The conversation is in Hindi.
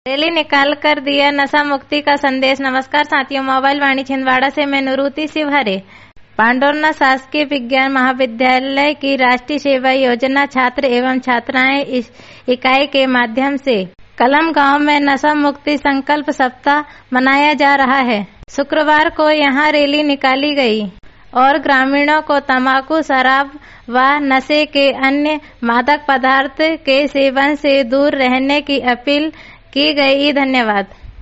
रैली निकालकर दिया नशा मुक्ति का संदेश। नमस्कार साथियों, मोबाइल वाणी छिंदवाड़ा से मैं नुरुति शिवहरे। पांडुरना शासकीय विज्ञान महाविद्यालय की राष्ट्रीय सेवा योजना छात्र एवं छात्राएं इकाई के माध्यम से कलम गांव में नशा मुक्ति संकल्प सप्ताह मनाया जा रहा है। शुक्रवार को यहां रैली निकाली गई और ग्रामीणों को तंबाकू, शराब व नशे के अन्य मादक पदार्थ के सेवन से दूर रहने की अपील की गई। धन्यवाद।